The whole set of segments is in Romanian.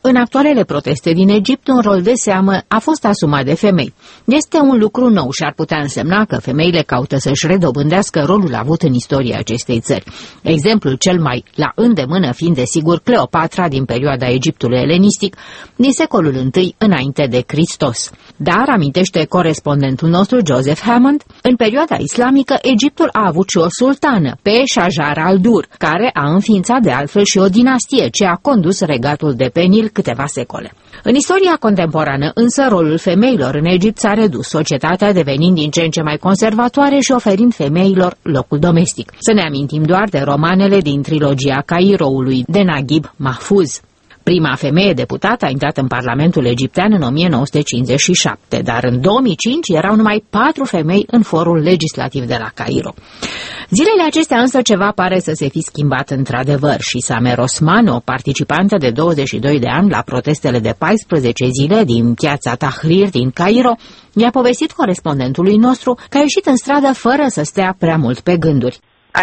În actualele proteste din Egipt, un rol de seamă a fost asumat de femei. Este un lucru nou și ar putea însemna că femeile caută să-și redobândească rolul avut în istoria acestei țări. Exemplul cel mai la îndemână fiind, desigur, Cleopatra din perioada Egiptului elenistic, din secolul I înainte de Hristos. Dar, amintește corespondentul nostru Joseph Hammond, în perioada islamică, Egiptul a avut și o sultană, pe Shajar al-Dur, care a înființat de altfel și o dinastie ce a condus regatul de pe Nil câteva secole. În istoria contemporană, însă, rolul femeilor în Egipt s-a redus, societatea devenind din ce în ce mai conservatoare și oferind femeilor locul domestic. Să ne amintim doar de romanele din trilogia Cairoului de Naguib Mahfouz. Prima femeie deputată a intrat în Parlamentul egiptean în 1957, dar în 2005 erau numai 4 femei în forul legislativ de la Cairo. Zilele acestea însă ceva pare să se fi schimbat într-adevăr și Samer Osman, o participantă de 22 de ani la protestele de 14 zile din piața Tahrir din Cairo, i-a povestit corespondentului nostru că a ieșit în stradă fără să stea prea mult pe gânduri.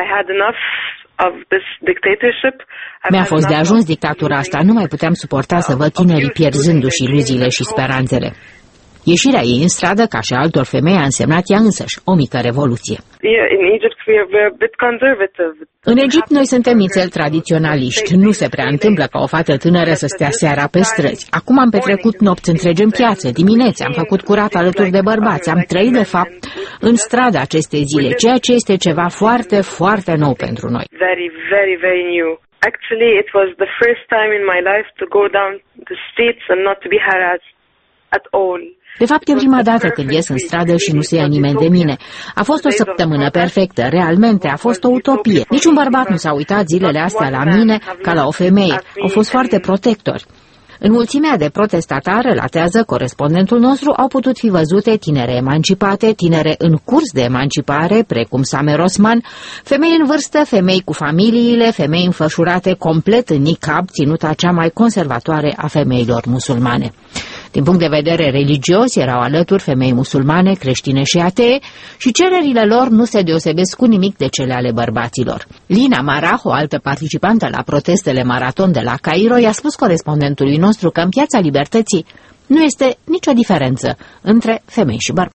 Mi-a fost de ajuns dictatura asta, nu mai puteam suporta să văd tinerii pierzându-și iluziile și speranțele. Ieșirea ei în stradă, ca și altor femei, a însemnat ea însăși o mică revoluție. În Egipt noi suntem nițel tradiționaliști. Nu se prea întâmplă ca o fată tânără să stea seara pe străzi. Acum am petrecut nopți întregi în piață, dimineți, am făcut curat alături de bărbați, am trăit de fapt în stradă aceste zile, ceea ce este ceva foarte, foarte nou pentru noi. Actually, it was the first time in my life to go down the streets and not to be harassed at all. De fapt, e prima dată când ies în stradă și nu se ia nimeni de mine. A fost o săptămână perfectă, realmente a fost o utopie. Niciun bărbat nu s-a uitat zilele astea la mine ca la o femeie. Au fost foarte protectori. În mulțimea de protestatari, relatează corespondentul nostru, au putut fi văzute tinere emancipate, tinere în curs de emancipare, precum Samer Osman, femei în vârstă, femei cu familiile, femei înfășurate complet în niqab, ținuta cea mai conservatoare a femeilor musulmane. Din punct de vedere religios, erau alături femei musulmane, creștine și atee și cererile lor nu se deosebesc cu nimic de cele ale bărbaților. Lina Marah, o altă participantă la protestele maraton de la Cairo, i-a spus corespondentului nostru că în Piața Libertății nu este nicio diferență între femei și bărbați.